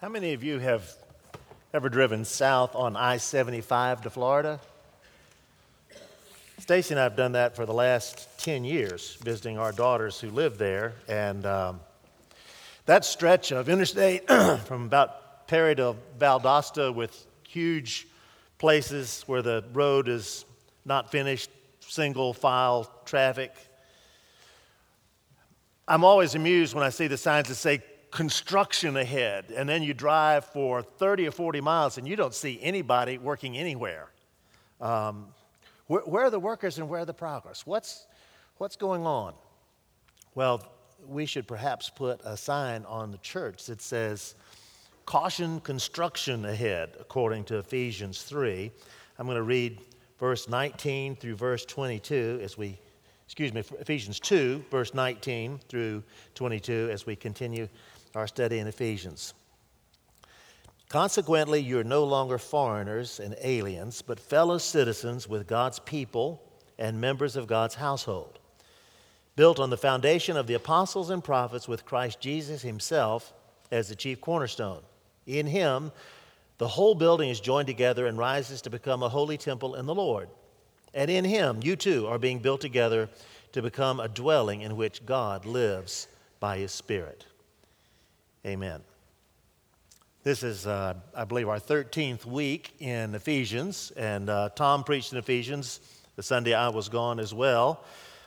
How many of you have ever driven south on I-75 to Florida? Stacy and I have done that for the last 10 years, visiting our daughters who live there. And that stretch of interstate from about Perry to Valdosta with huge places where the road is not finished, single file traffic. I'm always amused when I see the signs that say construction ahead, and then you drive for 30 or 40 miles and you don't see anybody working anywhere. Where are the workers and where are the progress? What's going on? Well, we should perhaps put a sign on the church that says, caution, construction ahead, according to Ephesians 3. I'm going to read verse 19 through verse 22 Ephesians 2, verse 19 through 22 as we continue our study in Ephesians. Consequently, you're no longer foreigners and aliens, but fellow citizens with God's people and members of God's household, built on the foundation of the apostles and prophets with Christ Jesus himself as the chief cornerstone. In him, the whole building is joined together and rises to become a holy temple in the Lord. And in him, you too are being built together to become a dwelling in which God lives by his Spirit. Amen. This is, I believe, our 13th week in Ephesians, and Tom preached in Ephesians the Sunday I was gone as well.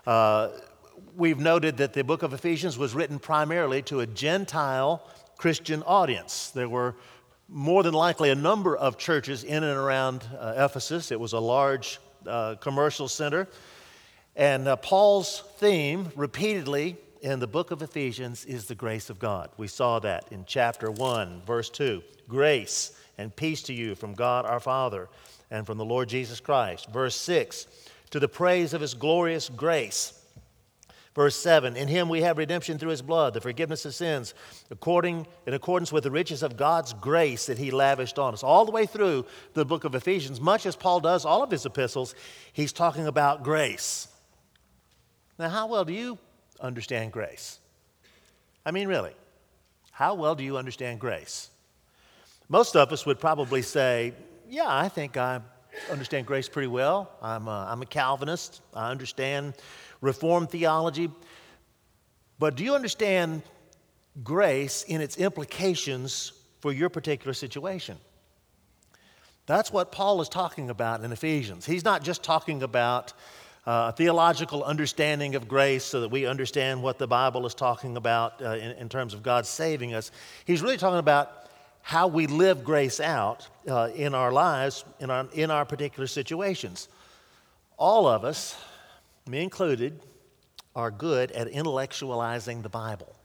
We've noted that the book of Ephesians was written primarily to a Gentile Christian audience. There were more than likely a number of churches in and around Ephesus. It was a large commercial center. And Paul's theme repeatedly in the book of Ephesians is the grace of God. We saw that in chapter 1, verse 2. Grace and peace to you from God our Father and from the Lord Jesus Christ. Verse 6, to the praise of his glorious grace. Verse 7, in him we have redemption through his blood, the forgiveness of sins, in accordance with the riches of God's grace that he lavished on us. All the way through the book of Ephesians, much as Paul does all of his epistles, he's talking about grace. Now, how well do you understand grace? I mean, really, how well do you understand grace? Most of us would probably say, yeah, I think I understand grace pretty well. I'm a Calvinist. I understand Reformed theology. But do you understand grace in its implications for your particular situation? That's what Paul is talking about in Ephesians. He's not just talking about a theological understanding of grace so that we understand what the Bible is talking about in terms of God saving us. He's really talking about how we live grace out in our lives, in our particular situations. All of us, me included, are good at intellectualizing the Bible.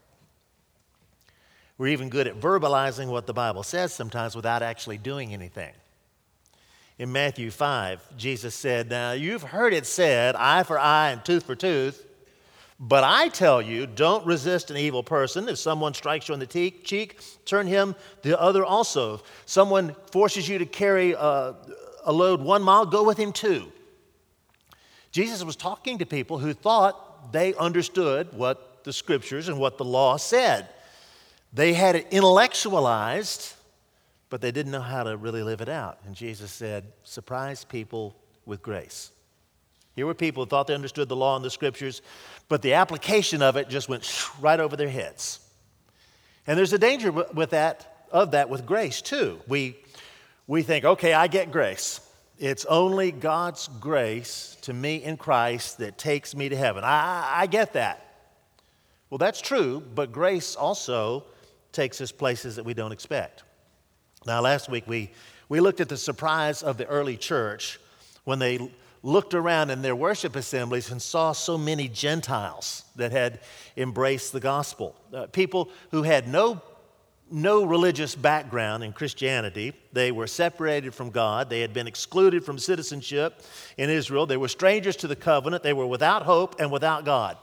We're even good at verbalizing what the Bible says sometimes without actually doing anything. In Matthew 5, Jesus said, now you've heard it said, eye for eye and tooth for tooth, but I tell you, don't resist an evil person. If someone strikes you on the cheek, turn him the other also. If someone forces you to carry a load 1 mile, go with him 2. Jesus was talking to people who thought they understood what the scriptures and what the law said. They had it intellectualized, but they didn't know how to really live it out. And Jesus said, surprise people with grace. Here were people who thought they understood the law and the scriptures, but the application of it just went right over their heads. And there's a danger with that with grace too. We think, okay, I get grace. It's only God's grace to me in Christ that takes me to heaven. I get that. Well, that's true, but grace also takes us places that we don't expect. Now, last week we looked at the surprise of the early church when they looked around in their worship assemblies and saw so many Gentiles that had embraced the gospel. People who had no religious background in Christianity. They were separated from God. They had been excluded from citizenship in Israel. They were strangers to the covenant. They were without hope and without God.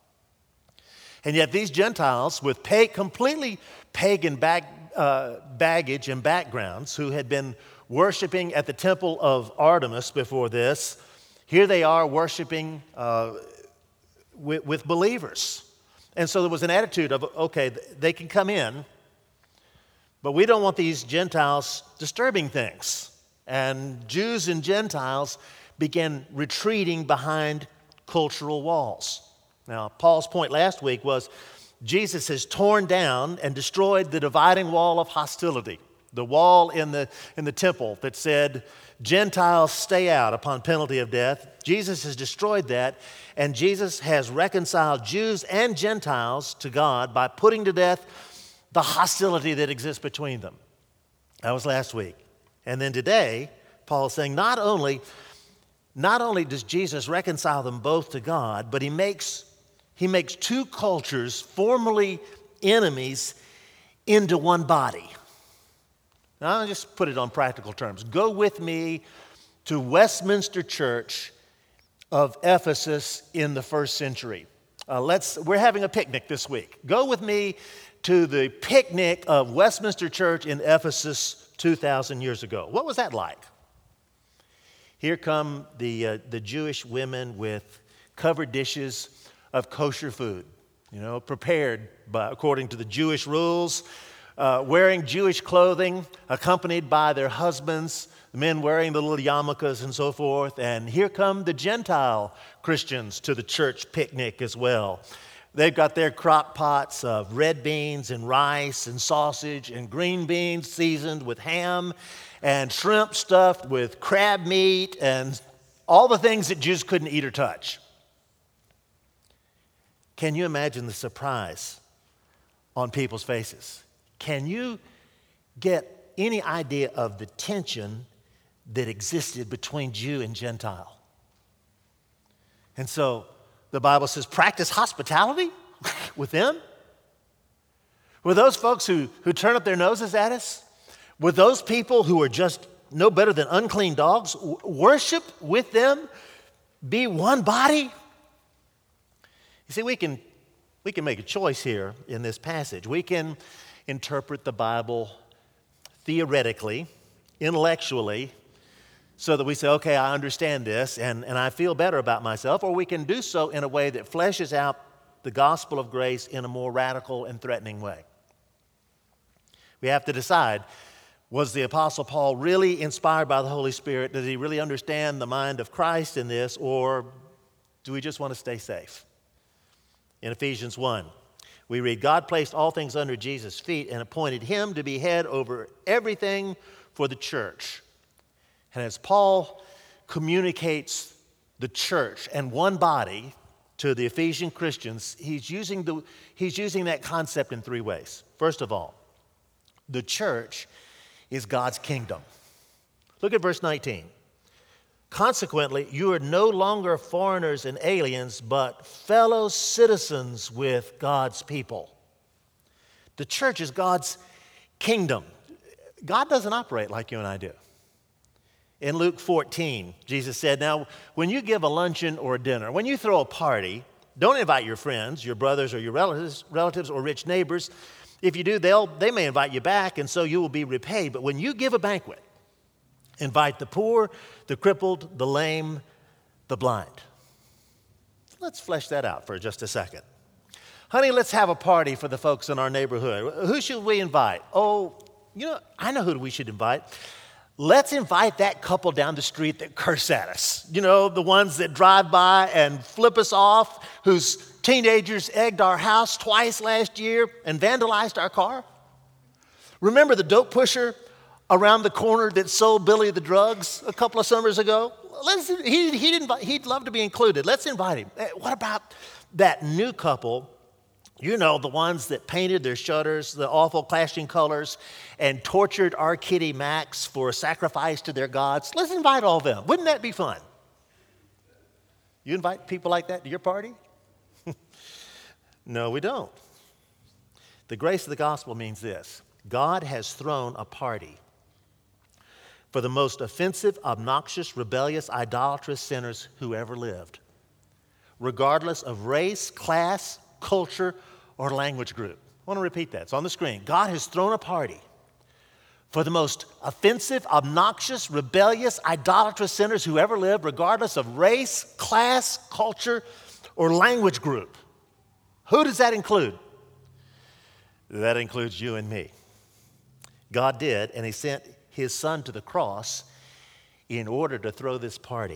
And yet these Gentiles with completely pagan baggage and backgrounds who had been worshiping at the temple of Artemis before this, here they are worshiping with believers. And so there was an attitude of, okay, they can come in, But we don't want these Gentiles disturbing things. And Jews and Gentiles began retreating behind cultural walls. Now, Paul's point last week was Jesus has torn down and destroyed the dividing wall of hostility, the wall in the temple that said, Gentiles stay out upon penalty of death. Jesus has destroyed that, and Jesus has reconciled Jews and Gentiles to God by putting to death the hostility that exists between them. That was last week. And then today, Paul is saying not only does Jesus reconcile them both to God, but he makes two cultures, formerly enemies, into one body. Now, I'll just put it on practical terms. Go with me to Westminster Church of Ephesus in the first century. We're having a picnic this week. Go with me to the picnic of Westminster Church in Ephesus 2,000 years ago. What was that like? Here come the Jewish women with covered dishes of kosher food, prepared according to the Jewish rules, wearing Jewish clothing, accompanied by their husbands, the men wearing the little yarmulkes and so forth. And here come the Gentile Christians to the church picnic as well. They've got their crock pots of red beans and rice and sausage and green beans seasoned with ham and shrimp stuffed with crab meat and all the things that Jews couldn't eat or touch. Can you imagine the surprise on people's faces? Can you get any idea of the tension that existed between Jew and Gentile? And so the Bible says, practice hospitality with them? Were those folks who turn up their noses at us? Were those people who are just no better than unclean dogs? Worship with them? Be one body? You see, we can make a choice here in this passage. We can interpret the Bible theoretically, intellectually, so that we say, okay, I understand this and I feel better about myself, or we can do so in a way that fleshes out the gospel of grace in a more radical and threatening way. We have to decide, was the Apostle Paul really inspired by the Holy Spirit? Does he really understand the mind of Christ in this, or do we just want to stay safe? In Ephesians 1, we read, God placed all things under Jesus' feet and appointed him to be head over everything for the church. And as Paul communicates the church and one body to the Ephesian Christians, he's using that concept in three ways. First of all, the church is God's kingdom. Look at verse 19. Consequently, you are no longer foreigners and aliens, but fellow citizens with God's people. The church is God's kingdom. God doesn't operate like you and I do. In Luke 14, Jesus said, now, when you give a luncheon or a dinner, when you throw a party, don't invite your friends, your brothers or your relatives or rich neighbors. If you do, they may invite you back, and so you will be repaid. But when you give a banquet, invite the poor, the crippled, the lame, the blind. Let's flesh that out for just a second. Honey, let's have a party for the folks in our neighborhood. Who should we invite? Oh, I know who we should invite. Let's invite that couple down the street that curse at us. The ones that drive by and flip us off, whose teenagers egged our house twice last year and vandalized our car. Remember the dope pusher around the corner that sold Billy the drugs a couple of summers ago? He'd love to be included. Let's invite him. What about that new couple? The ones that painted their shutters, the awful clashing colors, and tortured our kitty Max for a sacrifice to their gods. Let's invite all of them. Wouldn't that be fun? You invite people like that to your party? No, we don't. The grace of the gospel means this. God has thrown a party for the most offensive, obnoxious, rebellious, idolatrous sinners who ever lived, regardless of race, class, culture, or language group. I want to repeat that. It's on the screen. God has thrown a party for the most offensive, obnoxious, rebellious, idolatrous sinners who ever lived, regardless of race, class, culture, or language group. Who does that include? That includes you and me. God did, and he sent his son to the cross in order to throw this party.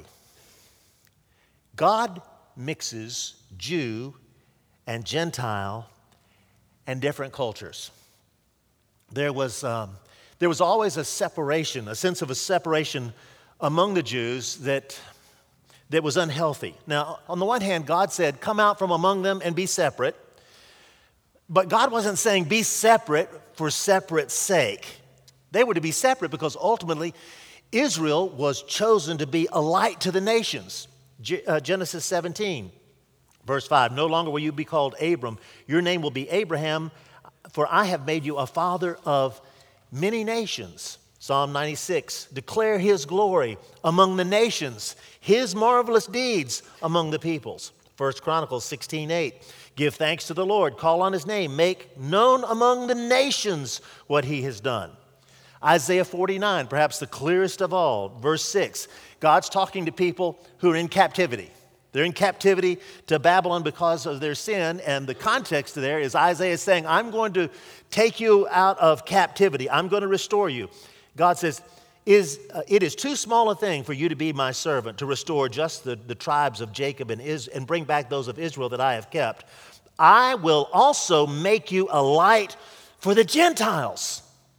God mixes Jew and Gentile and different cultures. There was always a separation, a sense of a separation among the Jews that was unhealthy. Now, on the one hand, God said, come out from among them and be separate. But God wasn't saying be separate for separate's sake. They were to be separate because ultimately Israel was chosen to be a light to the nations. Genesis 17, verse 5, no longer will you be called Abram. Your name will be Abraham, for I have made you a father of many nations. Psalm 96, declare his glory among the nations, his marvelous deeds among the peoples. 1 Chronicles 16:8, give thanks to the Lord, call on his name, make known among the nations what he has done. Isaiah 49, perhaps the clearest of all, verse 6, God's talking to people who are in captivity. They're in captivity to Babylon because of their sin, and the context there is Isaiah saying, I'm going to take you out of captivity. I'm going to restore you. God says, it is too small a thing for you to be my servant, to restore just the tribes of Jacob and bring back those of Israel that I have kept. I will also make you a light for the Gentiles.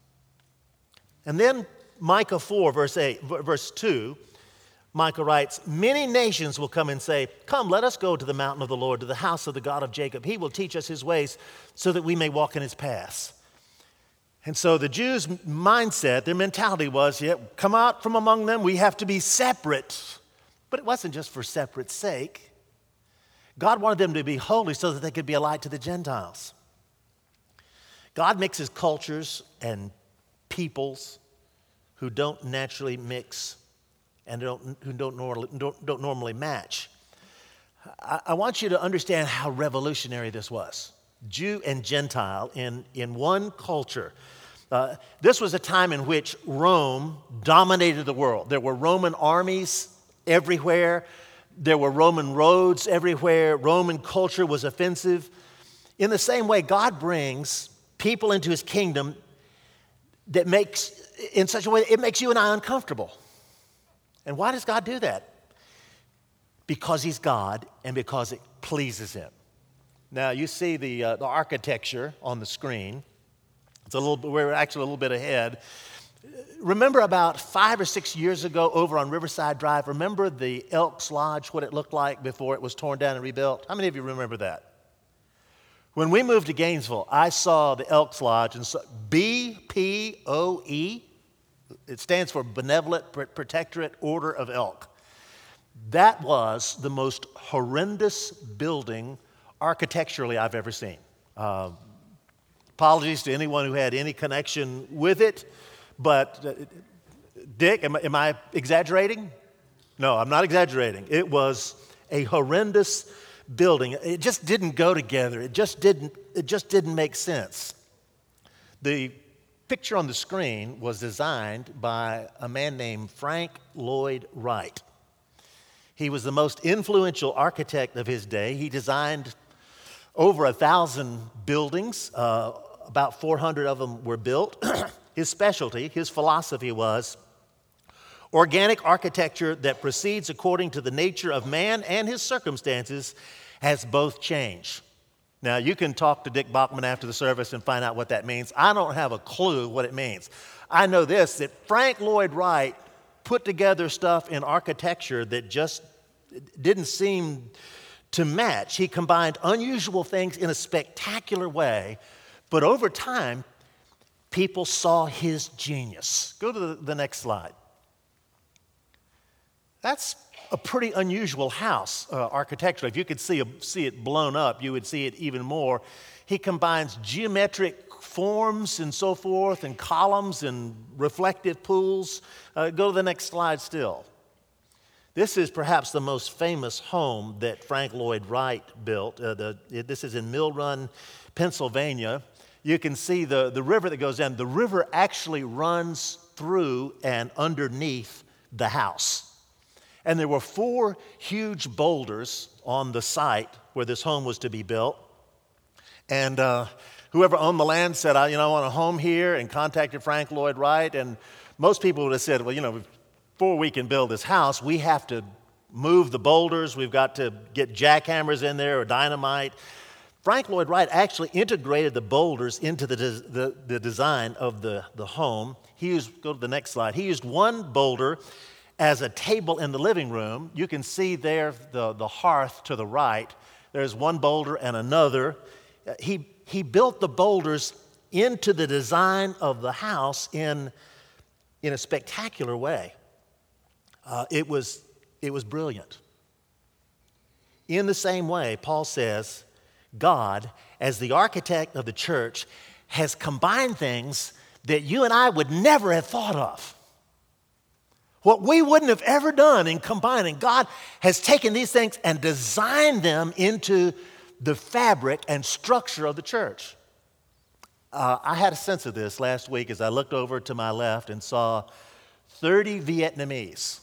And then Micah 4, verse 2, Micah writes, many nations will come and say, come, let us go to the mountain of the Lord, to the house of the God of Jacob. He will teach us his ways so that we may walk in his paths. And so the Jews' mindset, their mentality was, come out from among them, we have to be separate. But it wasn't just for separate's sake. God wanted them to be holy so that they could be a light to the Gentiles. God mixes cultures and peoples who don't naturally mix and who don't normally match. I want you to understand how revolutionary this was. Jew and Gentile in one culture. This was a time in which Rome dominated the world. There were Roman armies everywhere. There were Roman roads everywhere. Roman culture was offensive. In the same way, God brings people into his kingdom that makes, in such a way, it makes you and I uncomfortable. And why does God do that? Because he's God and because it pleases him. Now, you see the architecture on the screen. We're actually a little bit ahead. Remember about 5 or 6 years ago over on Riverside Drive, remember the Elks Lodge, what it looked like before it was torn down and rebuilt? How many of you remember that? When we moved to Gainesville, I saw the Elks Lodge, and BPOE, it stands for Benevolent Protectorate Order of Elk. That was the most horrendous building architecturally I've ever seen. Apologies to anyone who had any connection with it, but Dick, am I exaggerating? No, I'm not exaggerating. It was a horrendous building. It just didn't go together. It just didn't make sense. The picture on the screen was designed by a man named Frank Lloyd Wright. He was the most influential architect of his day. He designed over 1,000 buildings. About 400 of them were built. His specialty, his philosophy was organic architecture that proceeds according to the nature of man and his circumstances has both changed. Now, you can talk to Dick Bachman after the service and find out what that means. I don't have a clue what it means. I know this, that Frank Lloyd Wright put together stuff in architecture that just didn't seem to match. He combined unusual things in a spectacular way, but over time, people saw his genius. Go to the next slide. That's a pretty unusual house architecturally. If you could see it blown up, you would see it even more. He combines geometric forms and so forth, and columns and reflective pools. Go to the next slide still. This is perhaps the most famous home that Frank Lloyd Wright built. This is in Mill Run, Pennsylvania. You can see the river that goes down. The river actually runs through and underneath the house. And there were 4 huge boulders on the site where this home was to be built. And whoever owned the land said, I want a home here, and contacted Frank Lloyd Wright. And most people would have said, well, before we can build this house, we have to move the boulders. We've got to get jackhammers in there or dynamite. Frank Lloyd Wright actually integrated the boulders into the design of the home. Go to the next slide. He used one boulder as a table in the living room. You can see there the hearth to the right. There's one boulder and another. He built the boulders into the design of the house in a spectacular way. It was brilliant. In the same way, Paul says, God, as the architect of the church, has combined things that you and I would never have thought of. What we wouldn't have ever done in combining, God has taken these things and designed them into the fabric and structure of the church. I had a sense of this last week as I looked over to my left and saw 30 Vietnamese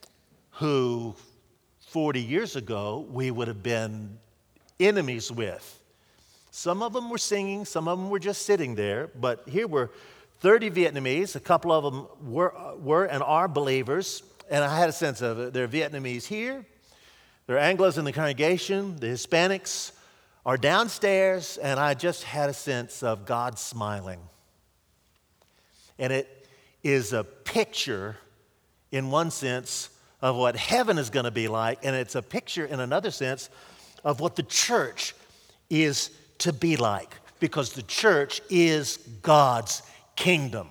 who 40 years ago we would have been enemies with. Some of them were singing, some of them were just sitting there, but here were 30 Vietnamese. A couple of them were and are believers, and I had a sense of it. There are Vietnamese here, there are Anglos in the congregation, the Hispanics are downstairs, and I just had a sense of God smiling. And it is a picture, in one sense, of what heaven is going to be like, and it's a picture, in another sense, of what the church is to be like, because the church is God's kingdom.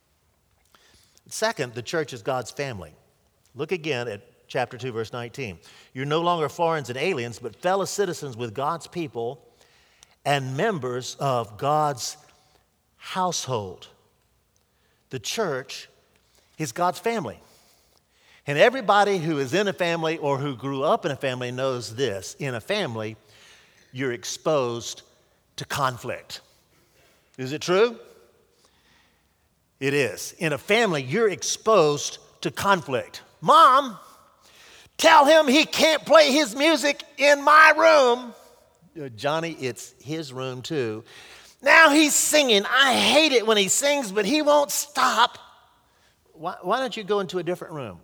Second, the church is God's family. Look again at chapter 2, verse 19. You're no longer foreigners and aliens, but fellow citizens with God's people and members of God's household. The church is God's family. And everybody who is in a family or who grew up in a family knows this. In a family, you're exposed to conflict. Is it true? It is. In a family, you're exposed to conflict. Mom, tell him he can't play his music in my room. Johnny, it's his room too. Now he's singing. I hate it when he sings, but he won't stop. Why don't you go into a different room?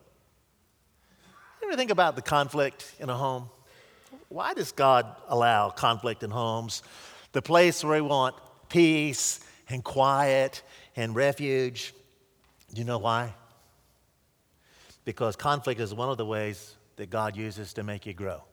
You ever think about the conflict in a home? Why does God allow conflict in homes? The place where we want peace and quiet and refuge. Do you know why? Because conflict is one of the ways that God uses to make you grow.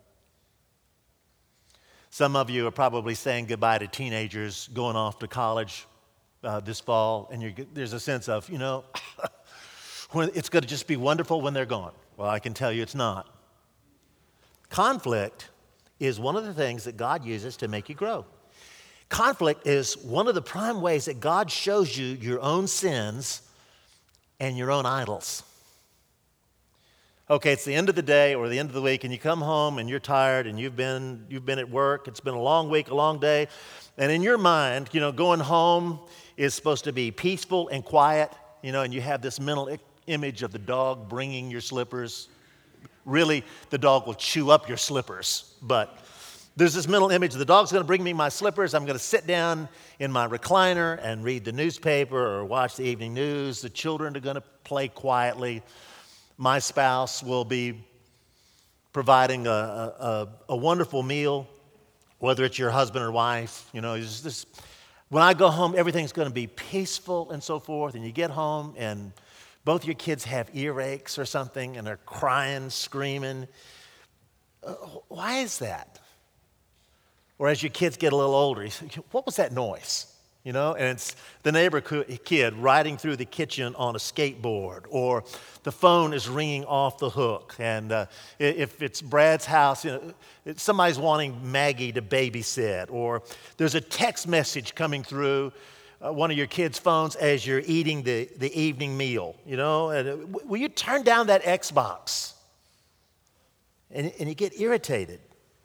Some of you are probably saying goodbye to teenagers going off to college this fall, and there's a sense of, it's going to just be wonderful when they're gone. Well, I can tell you it's not. Conflict is one of the things that God uses to make you grow. Conflict is one of the prime ways that God shows you your own sins and your own idols. Okay, it's the end of the day or the end of the week, and you come home and you're tired and you've been at work. It's been a long week, a long day. And in your mind, going home is supposed to be peaceful and quiet, and you have this mental image of the dog bringing your slippers. Really, the dog will chew up your slippers, but there's this mental image, the dog's going to bring me my slippers. I'm going to sit down in my recliner and read the newspaper or watch the evening news. The children are going to play quietly. My spouse will be providing a wonderful meal, whether it's your husband or wife. When I go home, everything's going to be peaceful and so forth. And you get home and both your kids have earaches or something and they're crying, screaming. Why is that? Or as your kids get a little older, you say, what was that noise? And it's the neighbor kid riding through the kitchen on a skateboard, or the phone is ringing off the hook. And if it's Brad's house, somebody's wanting Maggie to babysit, or there's a text message coming through one of your kids' phones as you're eating the evening meal. And will you turn down that Xbox? And you get irritated.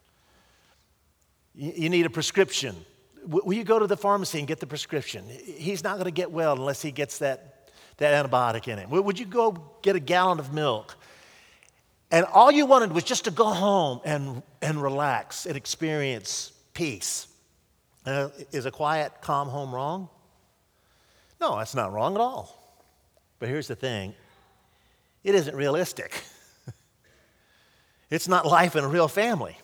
You need a prescription. Will you go to the pharmacy and get the prescription? He's not going to get well unless he gets that antibiotic in him. Would you go get a gallon of milk? And all you wanted was just to go home and relax and experience peace. Is a quiet, calm home wrong? No, that's not wrong at all. But here's the thing. It isn't realistic. It's not life in a real family.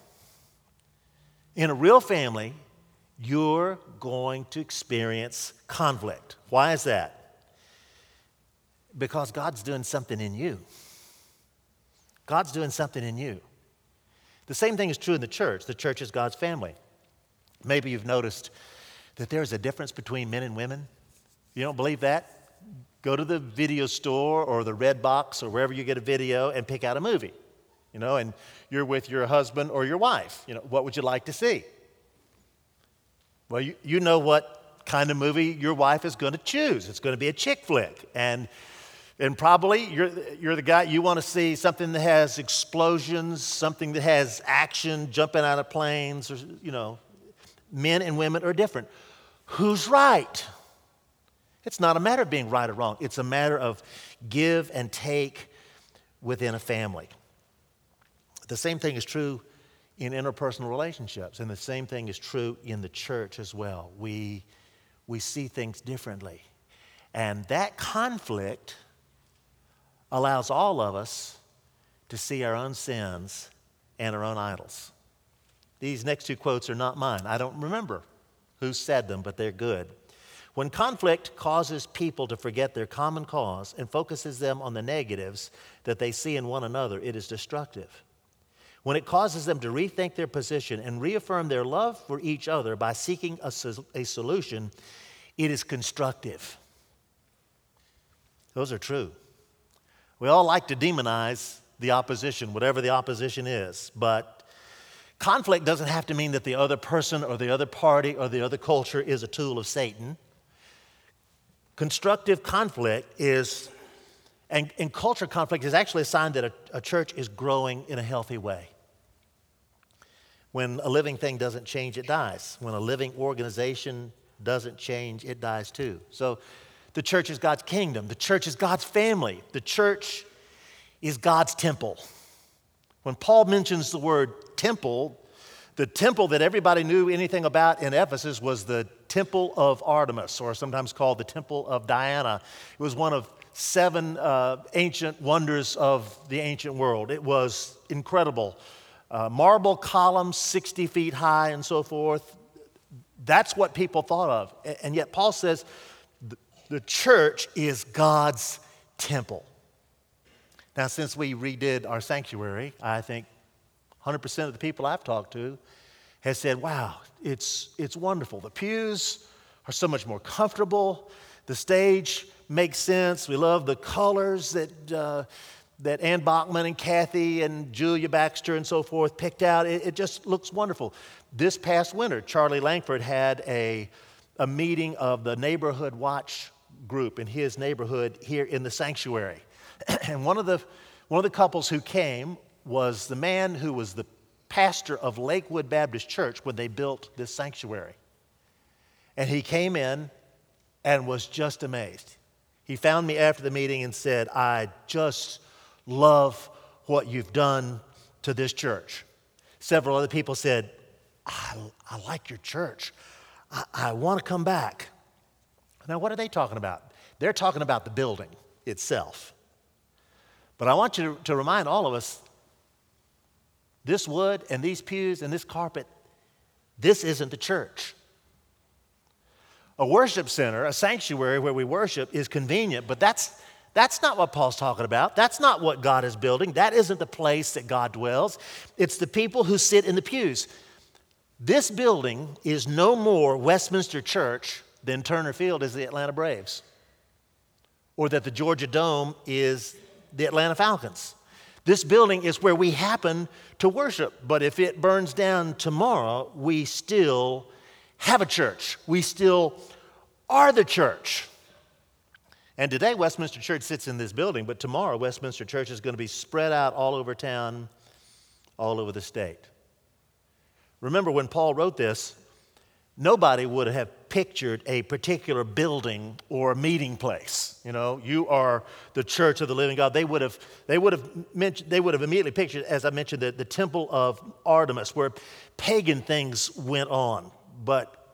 In a real family, you're going to experience conflict. Why is that? Because God's doing something in you. God's doing something in you. The same thing is true in the church. The church is God's family. Maybe you've noticed that there's a difference between men and women. You don't believe that? Go to the video store or the Red Box or wherever you get a video and pick out a movie. And you're with your husband or your wife. What would you like to see? Well, you know what kind of movie your wife is going to choose. It's going to be a chick flick. And probably you're the guy, you want to see something that has explosions, something that has action, jumping out of planes, or, men and women are different. Who's right? It's not a matter of being right or wrong. It's a matter of give and take within a family. The same thing is true in interpersonal relationships, and the same thing is true in the church as well. We see things differently. And that conflict allows all of us to see our own sins and our own idols. These next two quotes are not mine. I don't remember who said them, but they're good. When conflict causes people to forget their common cause and focuses them on the negatives that they see in one another, it is destructive. When it causes them to rethink their position and reaffirm their love for each other by seeking a solution, it is constructive. Those are true. We all like to demonize the opposition, whatever the opposition is, but conflict doesn't have to mean that the other person or the other party or the other culture is a tool of Satan. Constructive conflict and culture conflict is actually a sign that a church is growing in a healthy way. When a living thing doesn't change, it dies. When a living organization doesn't change, it dies too. So the church is God's kingdom. The church is God's family. The church is God's temple. When Paul mentions the word temple, the temple that everybody knew anything about in Ephesus was the Temple of Artemis, or sometimes called the Temple of Diana. It was one of 7 ancient wonders of the ancient world. It was incredible. Marble columns 60 feet high and so forth. That's what people thought of. And yet Paul says the church is God's temple. Now, since we redid our sanctuary, I think 100% of the people I've talked to has said, wow, it's wonderful. The pews are so much more comfortable. The stage makes sense. We love the colors that Ann Bachman and Kathy and Julia Baxter and so forth picked out. It just looks wonderful. This past winter, Charlie Langford had a meeting of the Neighborhood Watch group in his neighborhood here in the sanctuary. And one of the couples who came was the man who was the pastor of Lakewood Baptist Church when they built this sanctuary. And he came in and was just amazed. He found me after the meeting and said, I just love what you've done to this church. Several other people said, I like your church. I want to come back. Now, what are they talking about? They're talking about the building itself. But I want you to remind all of us, this wood and these pews and this carpet, this isn't the church. A worship center, a sanctuary where we worship is convenient, but that's not what Paul's talking about. That's not what God is building. That isn't the place that God dwells. It's the people who sit in the pews. This building is no more Westminster Church than Turner Field is the Atlanta Braves, or that the Georgia Dome is the Atlanta Falcons. This building is where we happen to worship, but if it burns down tomorrow, we still have a church. We still are the church. And today, Westminster Church sits in this building, but tomorrow, Westminster Church is going to be spread out all over town, all over the state. Remember, when Paul wrote this, nobody would have pictured a particular building or a meeting place. You are the church of the living God. They would have immediately pictured, as I mentioned, the temple of Artemis, where pagan things went on. But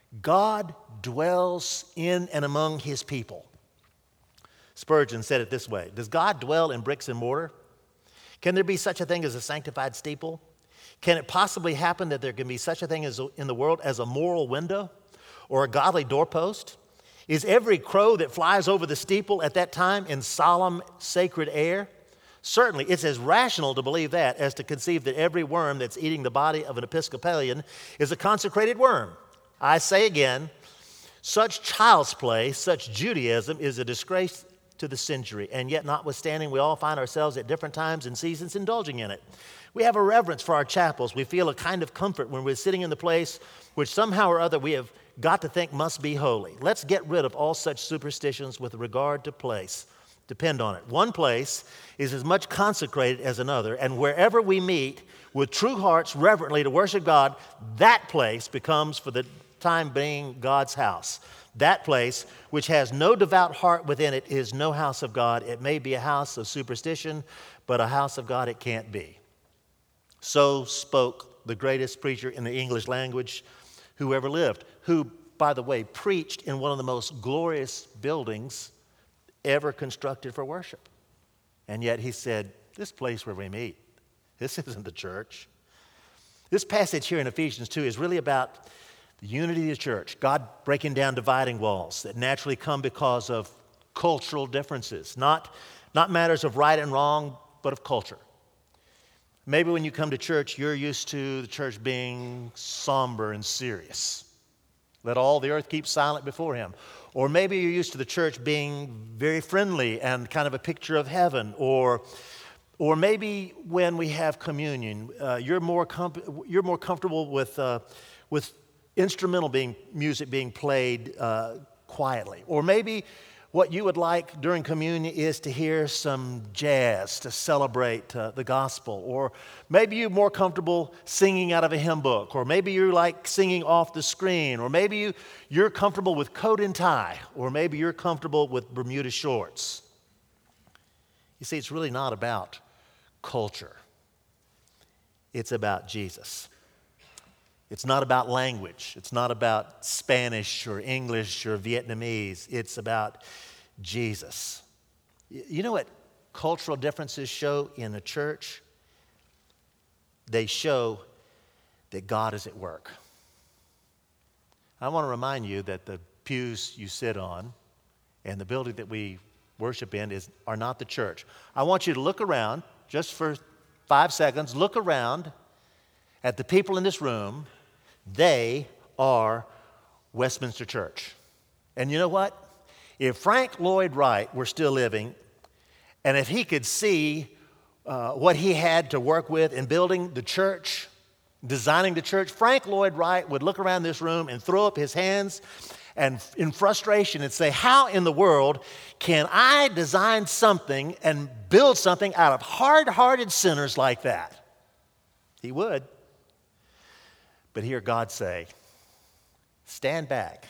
God dwells in and among his people. Spurgeon said it this way: does God dwell in bricks and mortar? Can there be such a thing as a sanctified steeple? Can it possibly happen that there can be such a thing as in the world as a moral window or a godly doorpost? Is every crow that flies over the steeple at that time in solemn, sacred air? Certainly, it's as rational to believe that as to conceive that every worm that's eating the body of an Episcopalian is a consecrated worm. I say again, such child's play, such Judaism is a disgrace to the century, and yet notwithstanding, we all find ourselves at different times and seasons indulging in it. We have a reverence for our chapels. We feel a kind of comfort when we're sitting in the place which somehow or other we have got to think must be holy. Let's get rid of all such superstitions with regard to place. Depend on it. One place is as much consecrated as another, and wherever we meet with true hearts reverently to worship God, that place becomes for the time being God's house. That place, which has no devout heart within it, is no house of God. It may be a house of superstition, but a house of God it can't be. So spoke the greatest preacher in the English language who ever lived, who, by the way, preached in one of the most glorious buildings ever constructed for worship. And yet he said, this place where we meet, this isn't the church. This passage here in Ephesians 2 is really about the unity of the church, God breaking down dividing walls that naturally come because of cultural differences, not matters of right and wrong, but of culture. Maybe when you come to church, you're used to the church being somber and serious. Let all the earth keep silent before him. Or maybe you're used to the church being very friendly and kind of a picture of heaven. Or maybe when we have communion, you're more comfortable with instrumental music being played quietly. Or maybe what you would like during communion is to hear some jazz to celebrate the gospel. Or maybe you're more comfortable singing out of a hymn book. Or maybe you like singing off the screen. Or maybe you're comfortable with coat and tie. Or maybe you're comfortable with Bermuda shorts. You see, it's really not about culture. It's about Jesus. It's not about language. It's not about Spanish or English or Vietnamese. It's about Jesus. You know what cultural differences show in a church? They show that God is at work. I want to remind you that the pews you sit on and the building that we worship in are not the church. I want you to look around just for 5 seconds. Look around at the people in this room. They are Westminster Church. And you know what? If Frank Lloyd Wright were still living, and if he could see what he had to work with in building the church, designing the church, Frank Lloyd Wright would look around this room and throw up his hands and in frustration and say, how in the world can I design something and build something out of hard-hearted sinners like that? He would. But hear God say, stand back.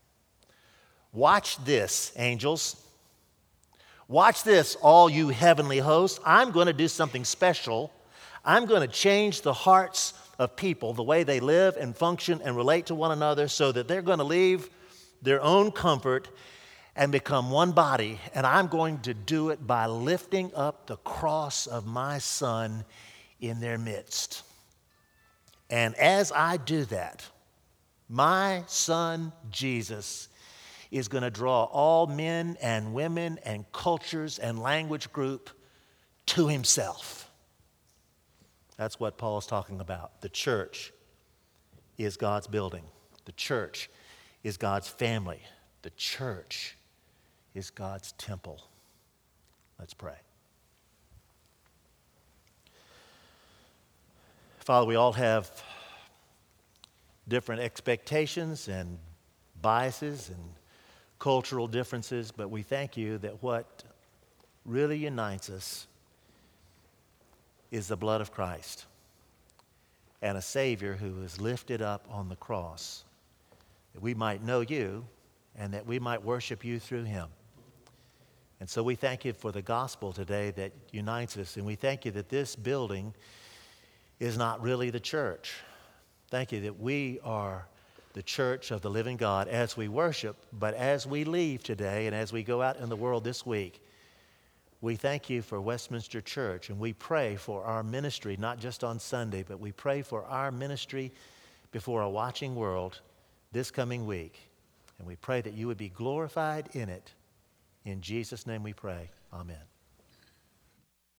Watch this, angels. Watch this, all you heavenly hosts. I'm going to do something special. I'm going to change the hearts of people, the way they live and function and relate to one another, so that they're going to leave their own comfort and become one body. And I'm going to do it by lifting up the cross of my Son in their midst. And as I do that, my Son, Jesus, is going to draw all men and women and cultures and language group to himself. That's what Paul is talking about. The church is God's building. The church is God's family. The church is God's temple. Let's pray. Father, we all have different expectations and biases and cultural differences, but we thank you that what really unites us is the blood of Christ and a Savior who was lifted up on the cross, that we might know you and that we might worship you through him. And so we thank you for the gospel today that unites us, and we thank you that this building is not really the church. Thank you that we are the church of the living God as we worship, but as we leave today and as we go out in the world this week, we thank you for Westminster Church, and we pray for our ministry, not just on Sunday, but we pray for our ministry before a watching world this coming week. And we pray that you would be glorified in it. In Jesus' name we pray. Amen.